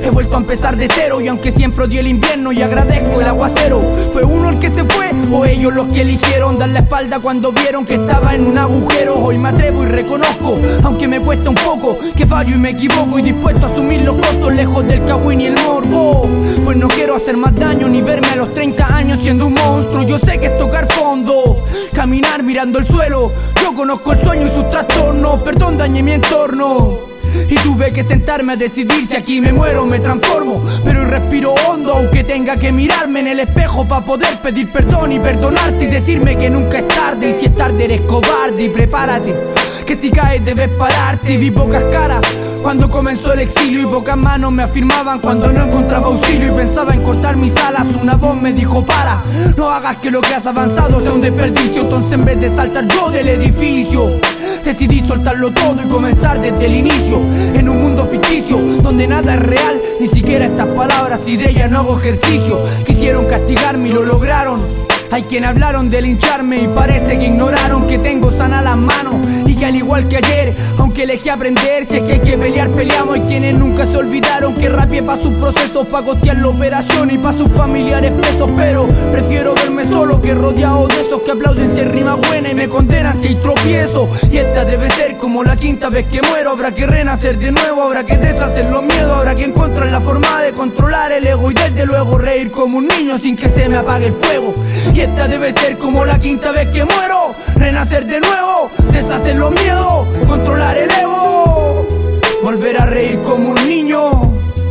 He vuelto a empezar de cero y aunque siempre odié el invierno y agradezco el aguacero, ¿fue uno el que se fue o ellos los que eligieron dar la espalda cuando vieron que estaba en un agujero? Hoy me atrevo y reconozco, aunque me cuesta un poco, que fallo y me equivoco y dispuesto a asumir los costos lejos del cagüín y el morbo. Pues no quiero hacer más daño ni verme a los 30 años siendo un monstruo. Yo sé que es tocar fondo, caminar mirando el suelo. Yo conozco el sueño y sus trastornos, perdón dañé mi entorno y tuve que sentarme a decidir si aquí me muero o me transformo. Pero hoy respiro hondo aunque tenga que mirarme en el espejo para poder pedir perdón y perdonarte y decirme que nunca es tarde. Y si es tarde eres cobarde y prepárate, que si caes debes pararte. Y vi pocas caras cuando comenzó el exilio y pocas manos me afirmaban cuando no encontraba auxilio. Y pensaba en cortar mis alas, una voz me dijo para, no hagas que lo que has avanzado sea un desperdicio. Entonces en vez de saltar yo del edificio, decidí soltarlo todo y comenzar desde el inicio. En un mundo ficticio, donde nada es real, ni siquiera estas palabras y de ellas no hago ejercicio. Quisieron castigarme y lo lograron. Hay quien hablaron de lincharme y parece que ignoraron que tengo sana las manos y que al igual que ayer, aunque elegí aprender, si es que hay que pelear, peleamos. Hay quienes nunca se olvidaron que rapié pa' sus procesos, pa' costear la operación y pa' sus familiares presos. Pero prefiero verme solo que rodeado de esos que aplauden si es rima buena y me condenan si hay tropiezo. Y esta debe ser como la quinta vez que muero. Habrá que renacer de nuevo, habrá que deshacer los miedos, habrá que encontrar la forma de controlar el ego y desde luego reír como un niño sin que se me apague el fuego. Y esta debe ser como la quinta vez que muero, renacer de nuevo, deshacer los miedos, controlar el ego, volver a reír como un niño.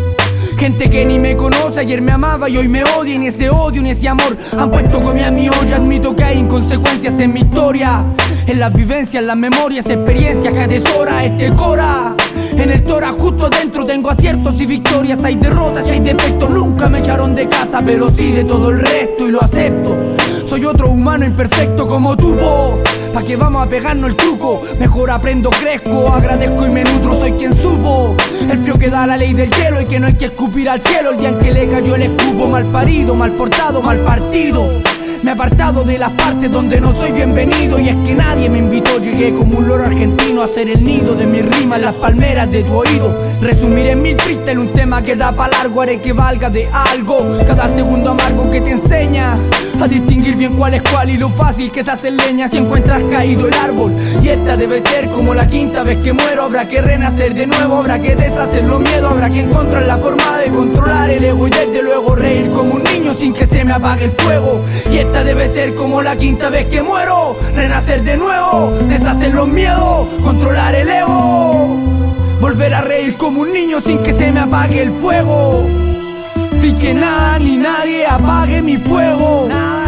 Gente que ni me conoce, ayer me amaba y hoy me odia. Y ni ese odio ni ese amor han puesto comida a mi olla. Admito que hay inconsecuencias en mi historia, en las vivencias, las memorias, experiencias que atesora este cora. En el tora justo adentro tengo aciertos y victorias. Hay derrotas y hay defectos, nunca me echaron de casa, pero sí de todo el resto y lo acepto. Soy otro humano imperfecto como tú, po. ¿Pa' qué vamos a pegarnos el truco? Mejor aprendo, crezco, agradezco y me nutro. Soy quien supo el frío que da la ley del hielo y que no hay que escupir al cielo el día en que le cayó el escupo. Mal parido, mal portado, mal partido. Me he apartado de las partes donde no soy bienvenido. Y es que nadie me invitó, llegué como un loro argentino a hacer el nido de mi rima en las palmeras de tu oído. Resumiré en mi freestyle un tema que da pa' largo, haré que valga de algo cada segundo amargo que te enseña a distinguir bien cuál es cuál y lo fácil que se hace leña si encuentras caído el árbol. Y esta debe ser como la quinta vez que muero, habrá que renacer de nuevo, habrá que deshacer los miedos, habrá que encontrar la forma de controlar el ego y desde luego reír como un niño sin que se me apague el fuego. Y esta debe ser como la quinta vez que muero, renacer de nuevo, deshacer los miedos, controlar el ego, volver a reír como un niño sin que se me apague el fuego. Sin que nada ni nadie apague mi fuego.